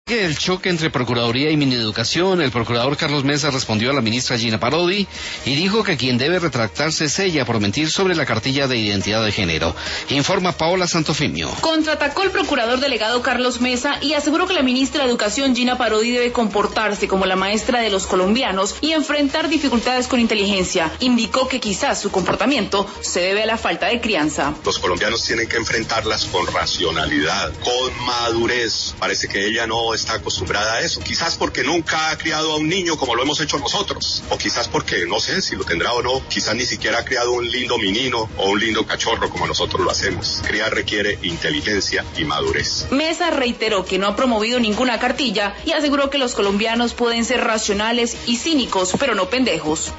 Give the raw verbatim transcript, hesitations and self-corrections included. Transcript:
El choque entre Procuraduría y Mineducación, el procurador Carlos Mesa respondió a la ministra Gina Parodi y dijo que quien debe retractarse es ella por mentir sobre la cartilla de identidad de género. Informa Paola Santofimio. Contraatacó el procurador delegado Carlos Mesa y aseguró que la ministra de Educación Gina Parodi debe comportarse como la maestra de los colombianos y enfrentar dificultades con inteligencia. Indicó que quizás su comportamiento se debe a la falta de crianza. Los colombianos tienen que enfrentarlas con racionalidad, con madurez. Parece que ella no está acostumbrada a eso, quizás porque nunca ha criado a un niño como lo hemos hecho nosotros, o quizás porque, no sé si lo tendrá o no, quizás ni siquiera ha criado un lindo menino o un lindo cachorro como nosotros lo hacemos. Criar requiere inteligencia y madurez. Mesa reiteró que no ha promovido ninguna cartilla y aseguró que los colombianos pueden ser racionales y cínicos, pero no pendejos.